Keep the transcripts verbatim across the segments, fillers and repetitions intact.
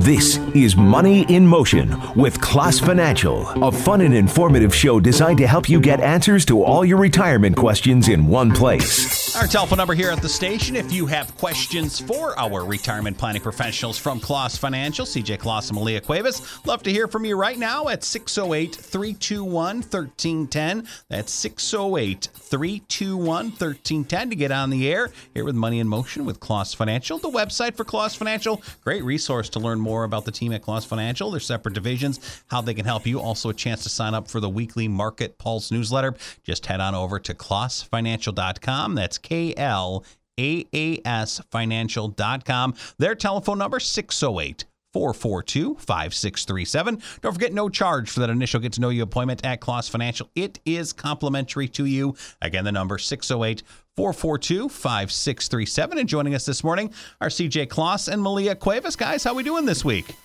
This is Money in Motion with Class Financial, a fun and informative show designed to help you get answers to all your retirement questions in one place. Our telephone number here at the station, if you have questions for our retirement planning professionals from Class Financial, C J Claus and Malia Cuevas, love to hear from you right now at six oh eight, three two one, one three one zero. That's six oh eight, three two one, one three one zero to get on the air here with Money in Motion with Class Financial. The website for Class Financial, great resource to learn more about the team at Class Financial, their separate divisions, how they can help you. Also a chance to sign up for the weekly Market Pulse newsletter. Just head on over to class financial dot com. That's K L A A S financial dot com. Their telephone number, six oh eight, four four two, five six three seven. Don't forget, no charge for that initial get-to-know-you appointment at Class Financial. It is complimentary to you. Again, the number, six oh eight, four four two, five six three seven. And joining us this morning are C J Claus and Malia Cuevas. Guys, how we doing this week?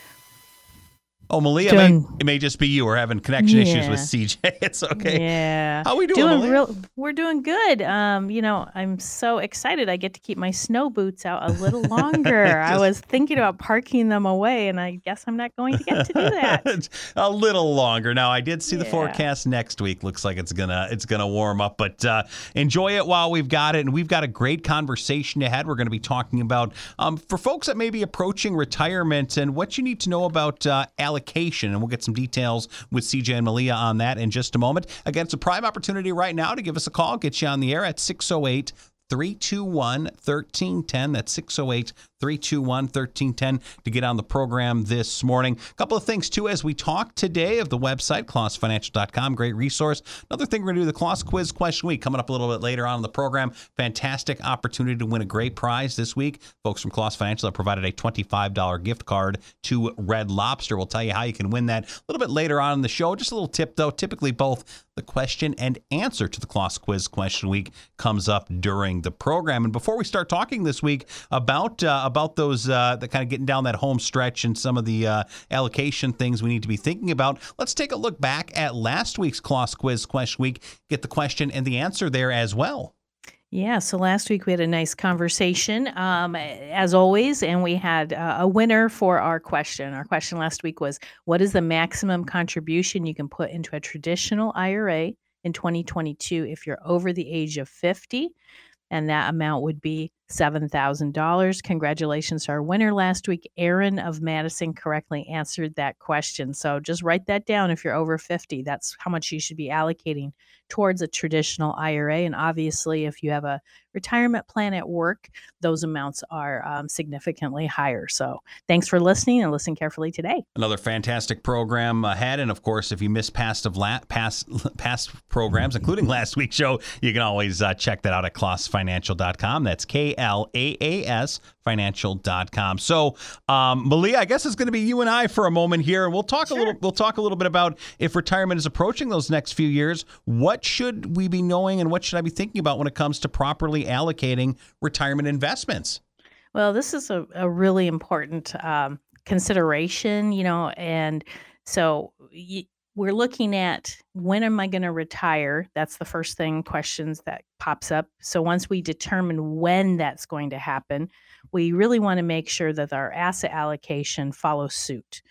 Oh, Malia, doing, may, it may just be you. We're having connection yeah. issues with C J. It's okay. Yeah. How we doing, doing Malia? real, We're doing good. Um, you know, I'm so excited. I get to keep my snow boots out a little longer. Just, I was thinking about parking them away, and I guess I'm not going to get to do that. A little longer. Now, I did see yeah. the forecast next week. Looks like it's gonna it's gonna warm up, but uh, enjoy it while we've got it. And we've got a great conversation ahead. We're going to be talking about um, for folks that may be approaching retirement and what you need to know about uh, allocation, and we'll get some details with C J and Malia on that in just a moment. Again, it's a prime opportunity right now to give us a call, get you on the air at six oh eight, three two one, one three one zero. That's six oh eight, three two one, one three one zero to get on the program this morning. A couple of things, too, as we talk today of the website, class financial dot com. Great resource. Another thing, we're going to do the Class Quiz Question Week coming up a little bit later on in the program. Fantastic opportunity to win a great prize this week. Folks from Class Financial have provided a twenty-five dollars gift card to Red Lobster. We'll tell you how you can win that a little bit later on in the show. Just a little tip, though. Typically, both the question and answer to the Class Quiz Question Week comes up during the program. And before we start talking this week about uh, about those uh, that kind of getting down that home stretch and some of the uh, allocation things we need to be thinking about, let's take a look back at last week's Class Quiz Question Week. Get the question and the answer there as well. Yeah, so last week we had a nice conversation, um, as always, and we had uh, a winner for our question. Our question last week was, what is the maximum contribution you can put into a traditional I R A in twenty twenty-two if you're over the age of fifty? And that amount would be seven thousand dollars. Congratulations to our winner last week. Aaron of Madison correctly answered that question. So just write that down if you're over fifty. That's how much you should be allocating towards a traditional I R A. And obviously, if you have a retirement plan at work, those amounts are um, significantly higher. So thanks for listening, and listen carefully today. Another fantastic program ahead. And of course, if you missed past of la- past past programs, including last week's show, you can always uh, check that out at class financial dot com. That's K L A A S financial dot com. So, um, Malia, I guess it's going to be you and I for a moment here, and we'll talk Sure. a little. We'll talk a little bit about if retirement is approaching those next few years. What should we be knowing, and what should I be thinking about when it comes to properly allocating retirement investments? Well, this is a, a really important um, consideration, you know, and so y- we're looking at, when am I going to retire? That's the first thing, questions that pops up. So once we determine when that's going to happen, we really want to make sure that our asset allocation follows suit.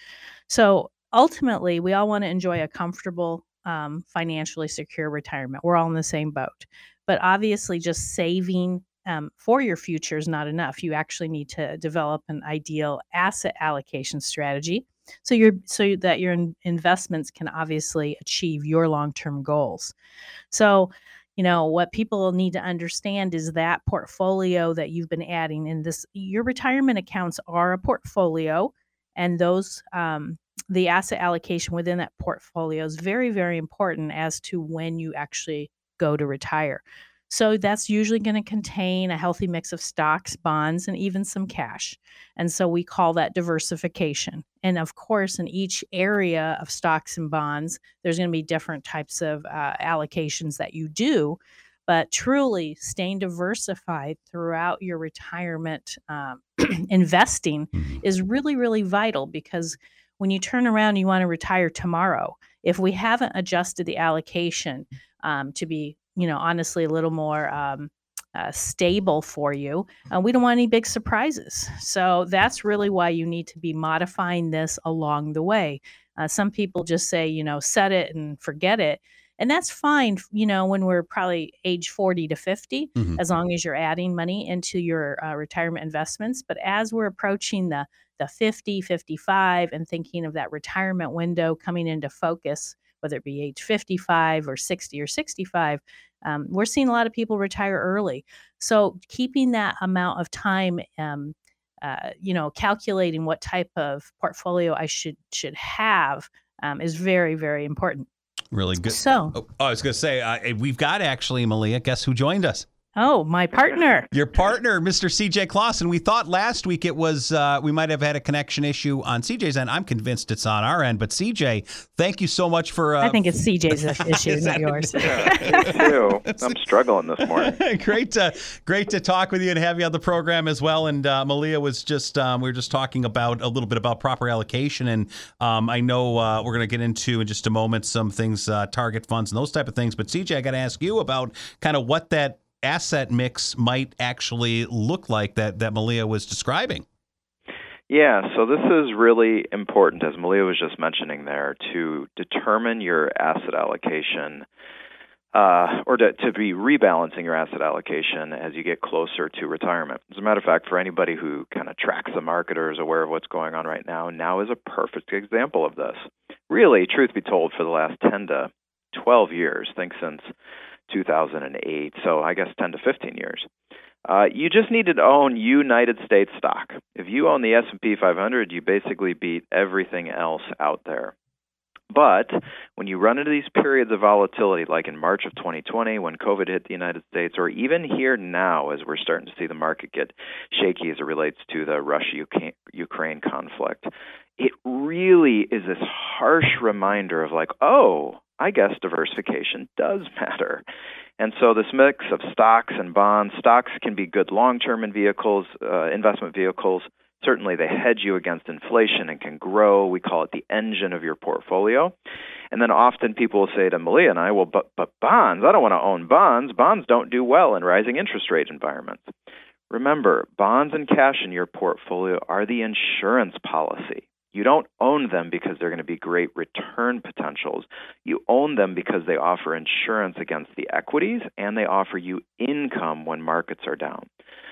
So ultimately, we all want to enjoy a comfortable, um, financially secure retirement. We're all in the same boat. But obviously, just saving um, for your future is not enough. You actually need to develop an ideal asset allocation strategy, so you're so that your in- investments can obviously achieve your long-term goals. So, you know, what people need to understand is that portfolio that you've been adding in this, your retirement accounts are a portfolio, and those um, the asset allocation within that portfolio is very, very important as to when you actually go to retire. So that's usually going to contain a healthy mix of stocks, bonds, and even some cash. And so we call that diversification. And of course, in each area of stocks and bonds, there's going to be different types of uh, allocations that you do. But truly staying diversified throughout your retirement um, investing is really, really vital, because when you turn around and you want to retire tomorrow, if we haven't adjusted the allocation um, to be, you know, honestly, a little more um, uh, stable for you. Uh, we don't want any big surprises. So that's really why you need to be modifying this along the way. Uh, some people just say, you know, set it and forget it. And that's fine, you know, when we're probably age forty to fifty, Mhm. as long as you're adding money into your uh, retirement investments. But as we're approaching the, the fifty, fifty-five and thinking of that retirement window coming into focus, whether it be age fifty-five or sixty or sixty-five, um, we're seeing a lot of people retire early. So keeping that amount of time, um, uh, you know, calculating what type of portfolio I should should have um, is very, very important. Really good. So, oh, I was going to say, uh, we've got actually, Malia, guess who joined us? oh, my partner. Your partner, Mister C J Clausen. We thought last week it was, uh, we might have had a connection issue on C J's end. I'm convinced it's on our end. But C J, thank you so much for... Uh, I think it's C J's issue, not yours. Yeah, me too. I'm struggling this morning. great to great to talk with you and have you on the program as well. And uh, Malia was just, um, we were just talking about a little bit about proper allocation. And um, I know uh, we're going to get into in just a moment some things, uh, target funds and those type of things. But C J, I got to ask you about kind of what that asset mix might actually look like that, that Malia was describing. Yeah, so this is really important, as Malia was just mentioning there, to determine your asset allocation uh, or to, to be rebalancing your asset allocation as you get closer to retirement. As a matter of fact, for anybody who kind of tracks the market or is aware of what's going on right now, now is a perfect example of this. Really, truth be told, for the last ten to twelve years, think since two thousand eight, so I guess ten to fifteen years. Uh, you just needed to own United States stock. If you own the S and P five hundred, you basically beat everything else out there. But when you run into these periods of volatility, like in March of twenty twenty when COVID hit the United States, or even here now as we're starting to see the market get shaky as it relates to the Russia-Ukraine conflict, it really is this harsh reminder of like, oh, I guess diversification does matter. And so this mix of stocks and bonds, stocks can be good long-term in vehicles, uh, investment vehicles. Certainly they hedge you against inflation and can grow. We call it the engine of your portfolio. And then often people will say to Malia and I, well, but, but bonds, I don't want to own bonds. Bonds don't do well in rising interest rate environments. Remember, bonds and cash in your portfolio are the insurance policy. You don't own them because they're going to be great return potentials. You own them because they offer insurance against the equities and they offer you income when markets are down.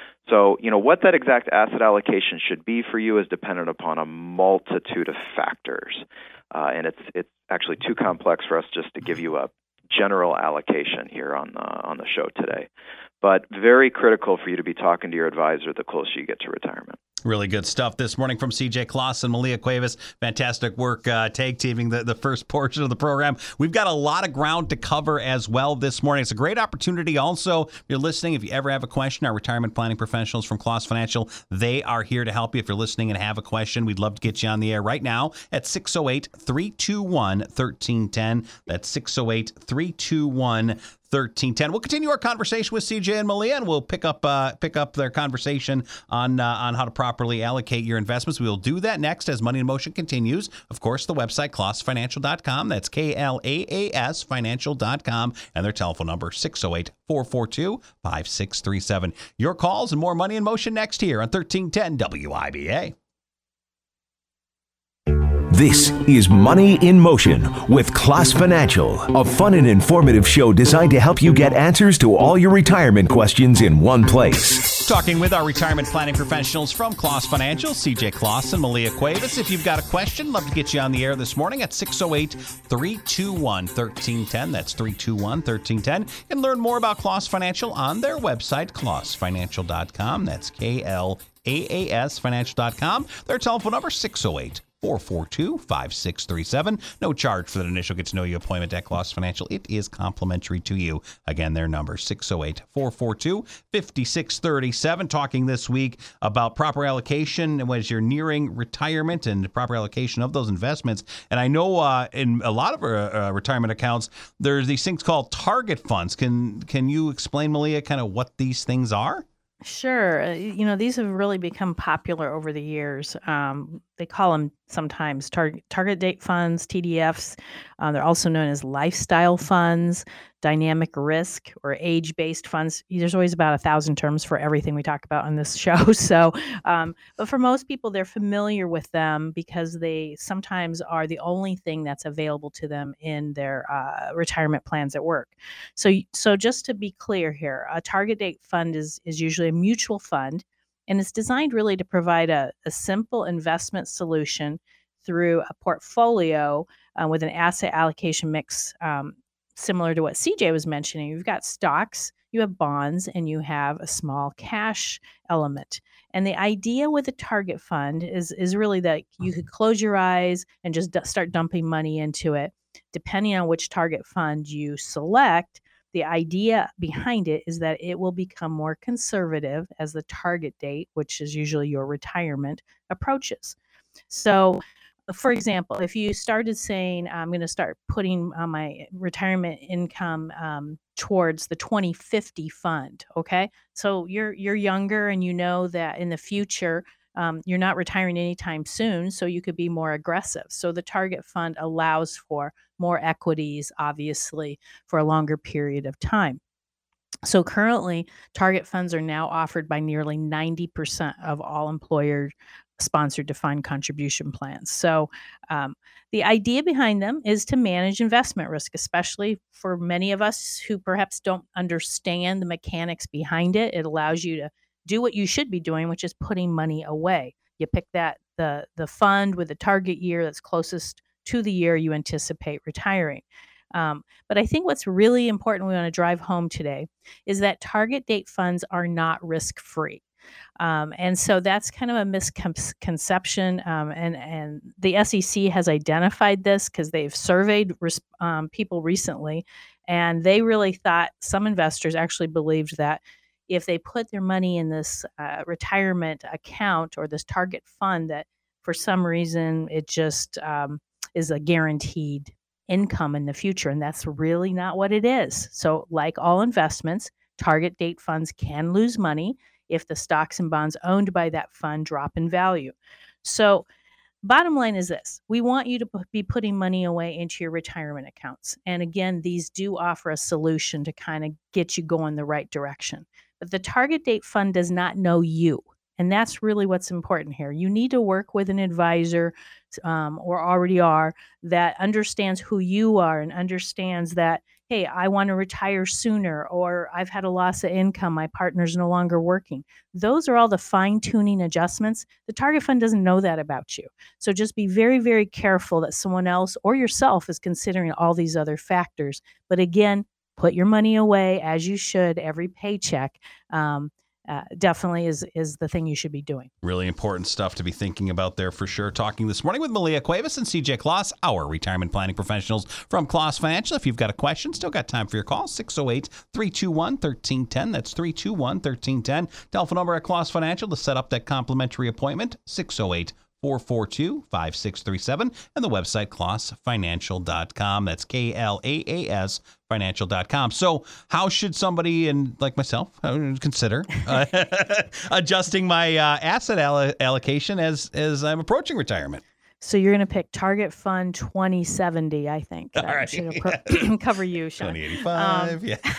So, you know, what that exact asset allocation should be for you is dependent upon a multitude of factors. Uh, and it's it's actually too complex for us just to give you a general allocation here on the, on the show today. But very critical for you to be talking to your advisor the closer you get to retirement. Really good stuff this morning from C J Clausen, Malia Cuevas. Fantastic work uh, tag teaming the, the first portion of the program. We've got a lot of ground to cover as well this morning. It's a great opportunity also. If you're listening, if you ever have a question, our retirement planning professionals from Claus Financial, they are here to help you. If you're listening and have a question, we'd love to get you on the air right now at six oh eight, three two one, one three one zero. That's six oh eight, three two one, one three one zero. We'll continue our conversation with C J and Malia, and we'll pick up uh, pick up their conversation on uh, on how to properly allocate your investments. We will do that next as Money in Motion continues. Of course, the website, Claus Financial dot com. That's K L A A S Financial dot com. And their telephone number, six oh eight, four four two, five six three seven. Your calls and more Money in Motion next here on thirteen ten W I B A. This is Money in Motion with Claus Financial, a fun and informative show designed to help you get answers to all your retirement questions in one place. Talking with our retirement planning professionals from Claus Financial, C J Clausen and Malia Cuevas. If you've got a question, love to get you on the air this morning at six oh eight, three two one, one three one zero. That's three two one, one three one zero. And learn more about Claus Financial on their website, Claus Financial dot com. That's K L A A S Financial dot com. Their telephone number, six oh eight, four four two, five six three seven. No charge for that initial get-to-know-you appointment at Claus Financial. It is complimentary to you. Again, their number, six oh eight, four four two, five six three seven. Talking this week about proper allocation as you're nearing retirement and proper allocation of those investments. And I know uh, in a lot of uh, retirement accounts, there's these things called target funds. Can, can you explain, Malia, kind of what these things are? Sure. Uh, You know, these have really become popular over the years. Um, they call them sometimes tar- target date funds, T D Fs. Uh, they're also known as lifestyle funds. dynamic risk, or age-based funds. There's always about a thousand terms for everything we talk about on this show. So, um, but for most people, they're familiar with them because they sometimes are the only thing that's available to them in their uh, retirement plans at work. So, so just to be clear here, a target date fund is is usually a mutual fund, and it's designed really to provide a, a simple investment solution through a portfolio uh, with an asset allocation mix, um, similar to what C J was mentioning. You've got stocks, you have bonds, and you have a small cash element. And the idea with a target fund is, is really that you could close your eyes and just d- start dumping money into it. Depending on which target fund you select, the idea behind it is that it will become more conservative as the target date, which is usually your retirement, approaches. So, for example, if you started saying, I'm going to start putting uh, my retirement income um, towards the twenty fifty fund, okay? So you're you're younger and you know that in the future, um, you're not retiring anytime soon, so you could be more aggressive. So the target fund allows for more equities, obviously, for a longer period of time. So currently, target funds are now offered by nearly ninety percent of all employer sponsored defined contribution plans. So um, the idea behind them is to manage investment risk, especially for many of us who perhaps don't understand the mechanics behind it. It allows you to do what you should be doing, which is putting money away. You pick that the the fund with the target year that's closest to the year you anticipate retiring. Um, but I think what's really important we want to drive home today is that target date funds are not risk-free. Um, and so that's kind of a misconception. Um, and, and the S E C has identified this because they've surveyed res- um, people recently, and they really thought, some investors actually believed that if they put their money in this uh, retirement account or this target fund, that for some reason it just um, is a guaranteed income in the future. And that's really not what it is. So like all investments, target date funds can lose money if the stocks and bonds owned by that fund drop in value. So bottom line is this: we want you to be putting money away into your retirement accounts. And again, these do offer a solution to kind of get you going the right direction. But the target date fund does not know you. And that's really what's important here. You need to work with an advisor um, or already are that understands who you are and understands that, hey, I want to retire sooner, or I've had a loss of income, my partner's no longer working. Those are all the fine-tuning adjustments. The target fund doesn't know that about you. So just be very, very careful that someone else or yourself is considering all these other factors. But again, put your money away as you should every paycheck. Um, Uh, definitely is is the thing you should be doing. Really important stuff to be thinking about there for sure. Talking this morning with Malia Cuevas and C J Kloss, our retirement planning professionals from Kloss Financial. If you've got a question, still got time for your call, six oh eight, three two one, one three one zero. That's three two one, one three one zero. Telephone number at Kloss Financial to set up that complimentary appointment, six oh eight, four four two, five six three seven, and the website kloss financial dot com. That's K L A A S financial dot com. So how should somebody, and like myself, consider uh, adjusting my uh, asset all- allocation as as I'm approaching retirement? So you're going to pick Target Fund twenty seventy, I think. That All right. should appro- cover you, Sean. twenty eighty-five, Um, yeah.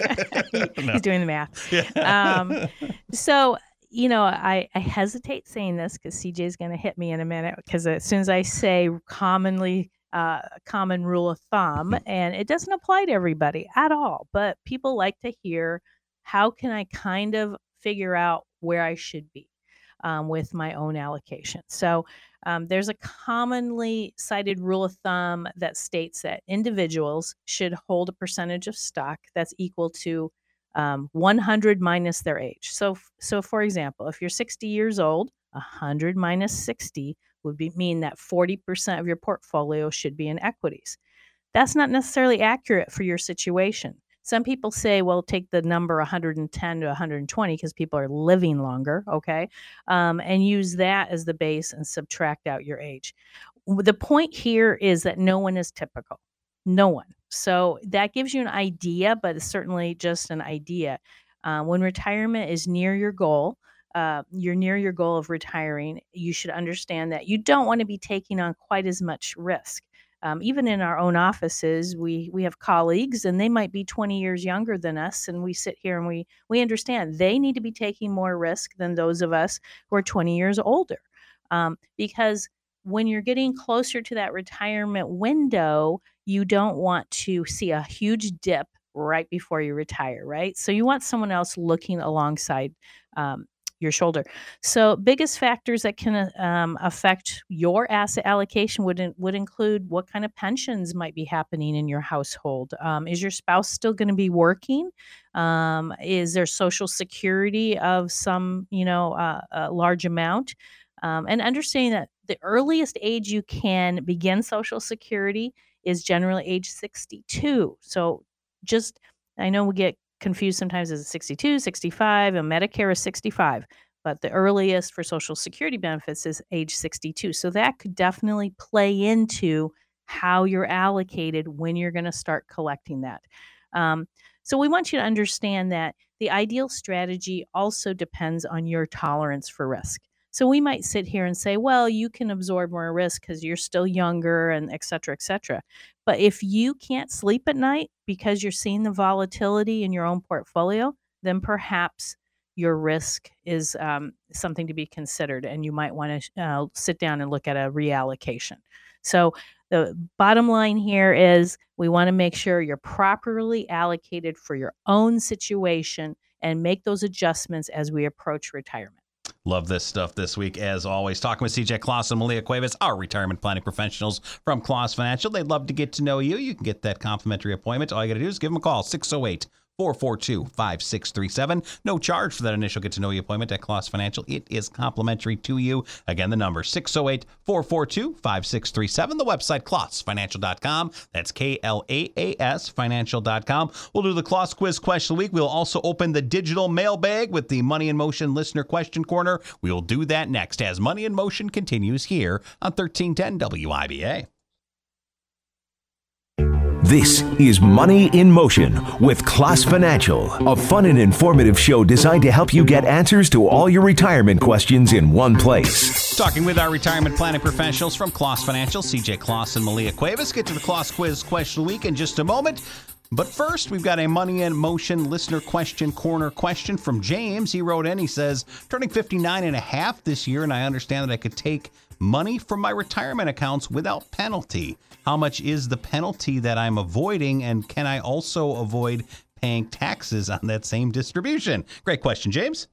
he- No. He's doing the math. Yeah. Um, so, you know, I, I hesitate saying this because C J is going to hit me in a minute, because as soon as I say commonly, uh, common rule of thumb, and it doesn't apply to everybody at all, but people like to hear, how can I kind of figure out where I should be um, with my own allocation? So um, there's a commonly cited rule of thumb that states that individuals should hold a percentage of stock that's equal to um, one hundred minus their age. So, so for example, if you're sixty years old, one hundred minus sixty would be, mean that forty percent of your portfolio should be in equities. That's not necessarily accurate for your situation. Some people say, well, take the number one hundred ten to one hundred twenty because people are living longer, okay, um, and use that as the base and subtract out your age. The point here is that no one is typical. No one. So that gives you an idea, but it's certainly just an idea. Uh, when retirement is near your goal, uh, you're near your goal of retiring, you should understand that you don't want to be taking on quite as much risk. Um, even in our own offices, we we have colleagues, and they might be twenty years younger than us, and we sit here and we we understand they need to be taking more risk than those of us who are twenty years older, um, because when you're getting closer to that retirement window, you don't want to see a huge dip right before you retire, right? So you want someone else looking alongside um, your shoulder. So biggest factors that can um, affect your asset allocation would in- would include what kind of pensions might be happening in your household. Um, is your spouse still going to be working? Um, is there Social Security of some, you know, uh, a large amount? Um, and understanding that the earliest age you can begin Social Security is generally age sixty-two. So just, I know we get confused sometimes as sixty-two, sixty-five, and Medicare is sixty-five, but the earliest for Social Security benefits is age sixty-two. So that could definitely play into how you're allocated when you're going to start collecting that. Um, so we want you to understand that the ideal strategy also depends on your tolerance for risk. So we might sit here and say, well, you can absorb more risk because you're still younger and et cetera, et cetera. But if you can't sleep at night because you're seeing the volatility in your own portfolio, then perhaps your risk is um, something to be considered, and you might want to uh, sit down and look at a reallocation. So the bottom line here is we want to make sure you're properly allocated for your own situation and make those adjustments as we approach retirement. Love this stuff this week, as always. Talking with C J Kloss and Malia Cuevas, our retirement planning professionals from Kloss Financial. They'd love to get to know you. You can get that complimentary appointment. All you got to do is give them a call, six oh eight, four four two, five six three seven. No charge for that initial get-to-know-you appointment at Kloss Financial. It is complimentary to you. Again, the number, six oh eight, four four two, five six three seven. The website, kloss financial dot com. That's K L A A S financial dot com. We'll do the Kloss Quiz Question of the Week. We'll also open the digital mailbag with the Money in Motion Listener Question Corner. We will do that next as Money in Motion continues here on thirteen ten W I B A. This is Money in Motion with Kloss Financial, a fun and informative show designed to help you get answers to all your retirement questions in one place. Talking with our retirement planning professionals from Kloss Financial, C J Kloss and Malia Cuevas. Get to the Kloss Quiz Question of the Week in just a moment. But first, we've got a Money in Motion Listener Question Corner question from James. He wrote in, he says, turning fifty-nine and a half this year, and I understand that I could take money from my retirement accounts without penalty. How much is the penalty that I'm avoiding, and can I also avoid paying taxes on that same distribution? Great question, James.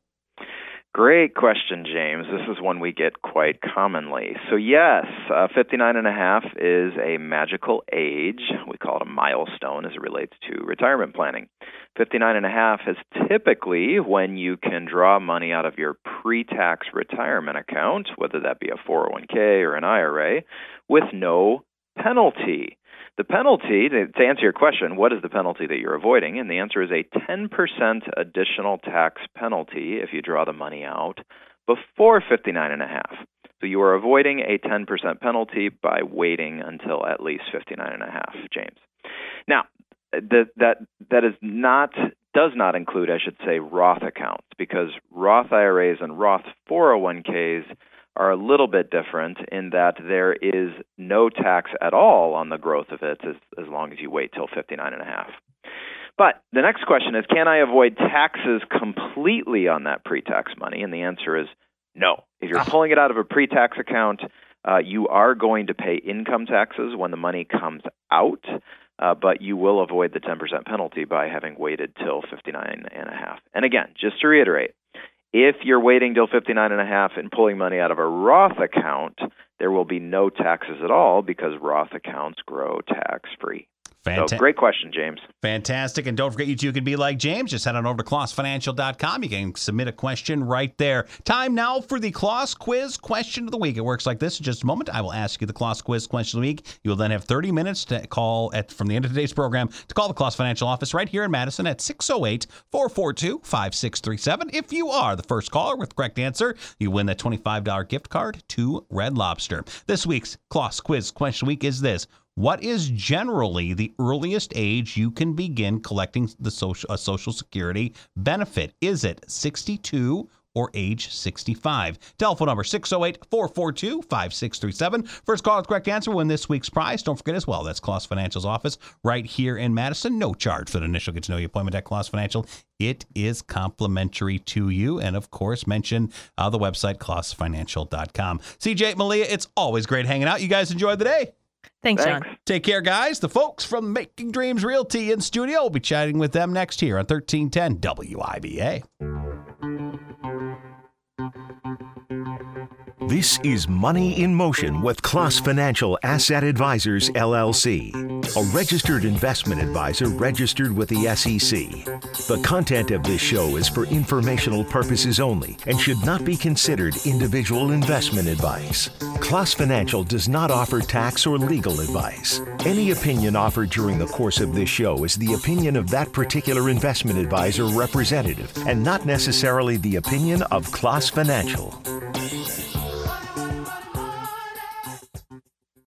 Great question, James. This is one we get quite commonly. So yes, uh, fifty-nine and a half is a magical age. We call it a milestone as it relates to retirement planning. fifty-nine and a half is typically when you can draw money out of your pre-tax retirement account, whether that be a four oh one k or an I R A, with no penalty. The penalty, to answer your question, what is the penalty that you're avoiding? And the answer is a ten percent additional tax penalty if you draw the money out before fifty-nine and a half. So you are avoiding a ten percent penalty by waiting until at least fifty-nine and a half, James. Now, that that that is not does not include, I should say, Roth accounts, because Roth I R As and Roth four oh one k's are a little bit different in that there is no tax at all on the growth of it as, as long as you wait till fifty-nine and a half. But the next question is, can I avoid taxes completely on that pre-tax money? And the answer is no. If you're pulling it out of a pre-tax account, uh, you are going to pay income taxes when the money comes out, uh, but you will avoid the ten percent penalty by having waited till fifty-nine and a half. And again, just to reiterate, if you're waiting till fifty-nine and a half and pulling money out of a Roth account, there will be no taxes at all because Roth accounts grow tax-free. Fanta- so great question, James. Fantastic. And don't forget, you too can be like James. Just head on over to kloss financial dot com. You can submit a question right there. Time now for the Kloss Quiz Question of the Week. It works like this. In just a moment, I will ask you the Kloss Quiz Question of the Week. You will then have thirty minutes to call at from the end of today's program to call the Kloss Financial office right here in Madison at six oh eight, four four two, five six three seven. If you are the first caller with the correct answer, you win that twenty-five dollars gift card to Red Lobster. This week's Kloss Quiz Question of the Week is this. What is generally the earliest age you can begin collecting the social, a Social Security benefit? Is it sixty-two or age sixty-five. Telephone number six oh eight, four four two, five six three seven. First call with correct answer win this week's prize. Don't forget as well, that's Claus Financial's office right here in Madison. No charge for the initial get to know you appointment at Claus Financial. It is complimentary to you. And of course, mention uh, the website, claus financial dot com. C J, Malia, it's always great hanging out. You guys enjoyed the day. Thanks, Thanks. John. Take care, guys. The folks from Making Dreams Realty in studio. We'll be chatting with them next here on thirteen ten W I B A. This is Money in Motion with Claus Financial Asset Advisors, L L C, a registered investment advisor registered with the S E C. The content of this show is for informational purposes only and should not be considered individual investment advice. Claus Financial does not offer tax or legal advice. Any opinion offered during the course of this show is the opinion of that particular investment advisor representative and not necessarily the opinion of Claus Financial.